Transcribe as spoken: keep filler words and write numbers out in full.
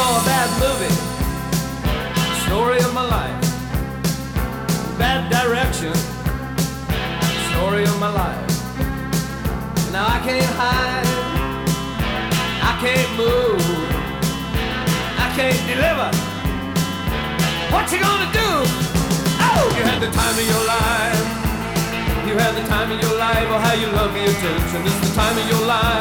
saw a bad movie, story of my life. Bad direction, story of my life. Now I can't hide, I can't move, I can't deliver. What you gonna do? Oh, you had the time of your life. You had the time of your life. Oh, how you love me attention. It's the time of your life.